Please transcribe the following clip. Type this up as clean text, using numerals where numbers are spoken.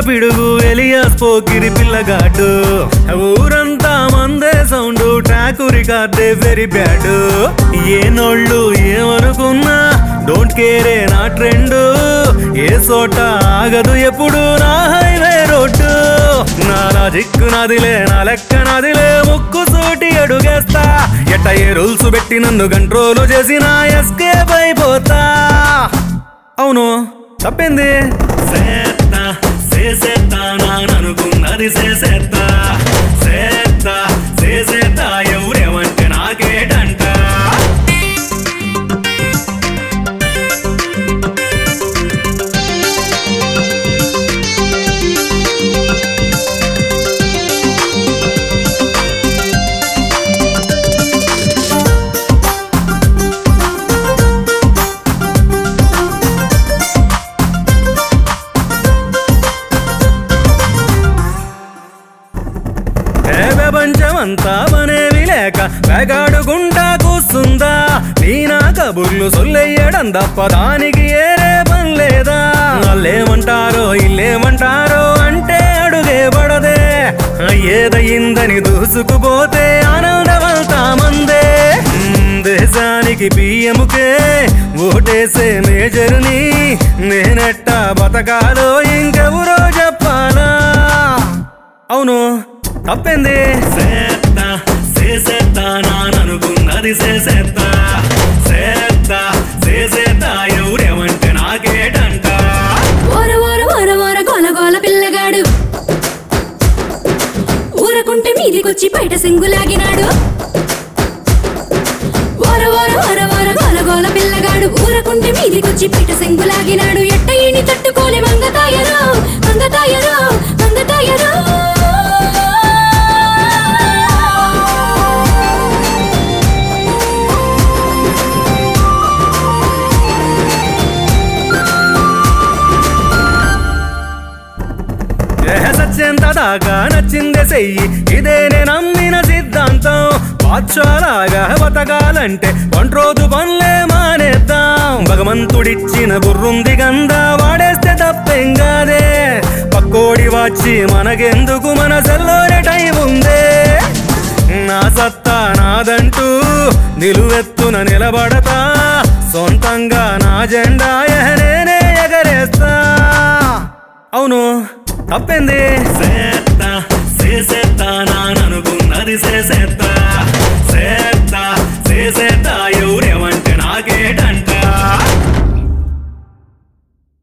పిడుగు ఎలియాస్ పోకిరి పిల్లగాడు ఊరంతా మందే సౌండ్ ట్రాక్ రికార్డే వెరీ బ్యాడ్ ఏ నోళ్ళు ఏమనుకున్నా డోంట్ కేరే నా ట్రెండ్ ఏ చోట ఆగదు ఎప్పుడు నా హైవే రోడ్డు నా లాజిక్ నాదిలే నా లెక్క నాదిలే ముక్కు సూటి అడుగేస్తా ఎట్ట ఏ రూల్స్ పెట్టి నన్ను కంట్రోల్ చేసి నా ఎస్కేప్ అయిపోతా అవును తప్పింది సేత్తా చేసేత్తా నాననుకున్నది చేసేత్తా సేత్తా చేసేత్తా ఎవరేమంటే నాకేటంట ప్రపంచమంతా పనేవి లేక వేగాడుకుంటా కూస్తుందా నీ నా కబుర్లు సొల్లెయ్యడం తప్ప దానికి ఏరే పని లేదా వాళ్ళేమంటారో ఇల్లేమంటారో అంటే అడుగే పడదే ఏదయిందని దూసుకుపోతే ఆనందమంతా మందే దేశానికి పిఎంకే ఓటేసే మేజర్ని నేనెట్టా బతకాలో ఇంకెవరో చెప్పాలా అవును తప్పింది సేత్తా చేసేత్తా నాననుకున్నది చేసేత్తా సేత్తా చేసేత్తా ఎవరేమంటే నాకేటంట ఓర ఓర ఓర ఓర గోల గోల పిల్లగాడు ఊరకుంటే మీదికొచ్చి బయట సింగులాగినాడు ఓర ఓర ఓర ఓర గోల గోల పిల్లగాడు ఊరకుంటే మీదికొచ్చి బయట సింగులాగినాడు ఎట్ట ఈని తట్టుకోలే మంగతాయరో మంగతాయరో మంగతాయరో సత్యంత దాకా నచ్చిందే చెయ్యి ఇదే నేను నమ్మిన సిద్ధాంతం బాద్షాలాగా బతకాలంటే ఒంట్రోజు పనులే మానేద్దాం భగవంతుడిచ్చిన బుర్రుంది గందా వాడేస్తే తప్పేం కాదే పక్కోడి వచ్చి మనకెందుకు మన సెల్లోనే టైం ఉందే నా సత్తా నాదంటూ నిలువెత్తున నిలబడతా సొంతంగా నా జెండా నేనే ఎగరేస్తా అవును తప్పింది సేత్తా చేసేత్తా నాననుకున్నది చేసేత్తా సేత్తా చేసేత్తా